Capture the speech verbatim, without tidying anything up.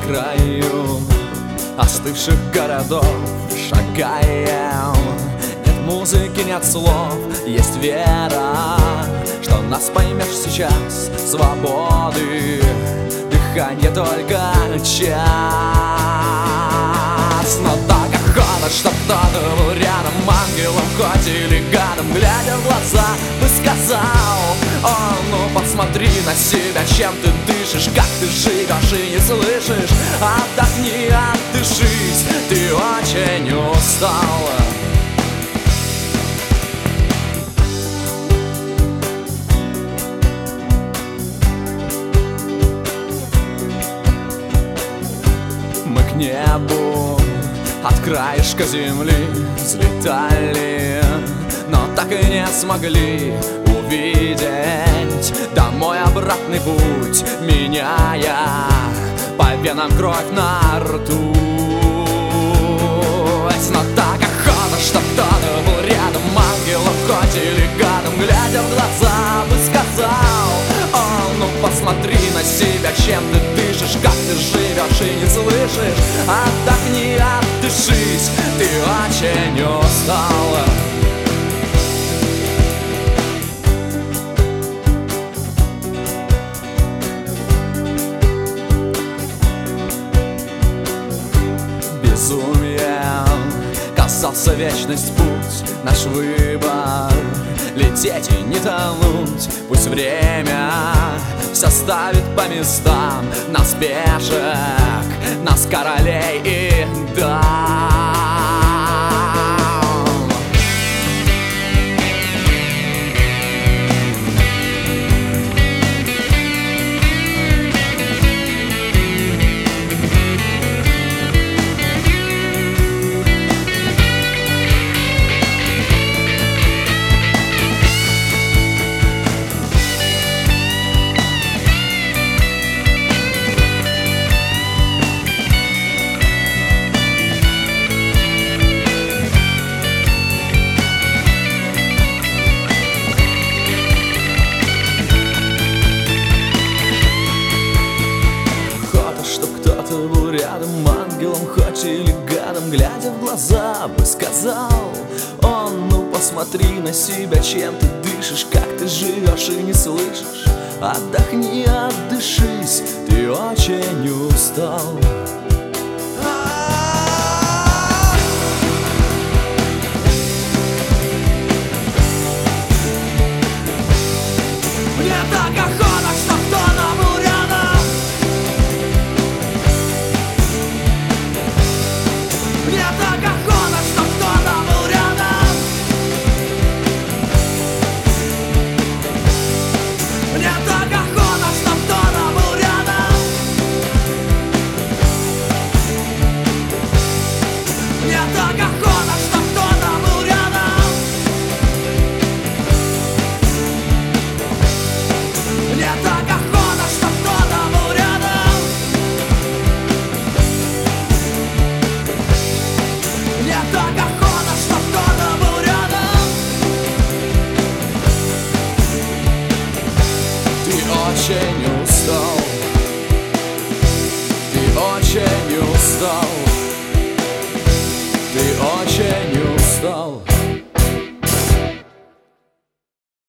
краю остывших городов шагаем. Нет музыки, нет слов, есть вера, что нас поймешь сейчас. Свободы, дыхание только час. Но так охота, что кто-то был рядом, ангелом хоть или гадом. Глядя в глаза, бы сказал: о, ну посмотри на себя, чем ты дышишь, как ты живешь и не слышишь. Отдохни, отдышись, ты очень устала. Мы к небу от краешка земли взлетали, но так и не смогли увидеть домой обратный путь, меняя по венам кровь на ртуть. Но так охота, что кто-то был рядом, ангелом хоть или гадом. Глядя в глаза, бы сказал: о, ну посмотри на себя, чем ты дышишь, как ты живешь и не слышишь. Отдохни, отдышись, ты очень устала. Безумием казался вечность путь, наш выбор — лететь и не тонуть. Пусть время все ставит по местам нас пешек, нас королей и дам. Кто-то был рядом, ангелом хоть или гадом. Глядя в глаза, бы сказал: о, ну посмотри на себя, чем ты дышишь, как ты живешь и не слышишь. Отдохни, отдышись, ты очень устал. Мне так охота, что кто-то был рядом. Мне так охота, что кто-то был рядом. Мне так охота, что кто-то был рядом. Мне так охота, что кто-то был рядом. Мне так охота, что кто-то был рядом. Мне так охота, что кто-то был рядом. Ты очень устал. Ты очень устал. Ты очень устал.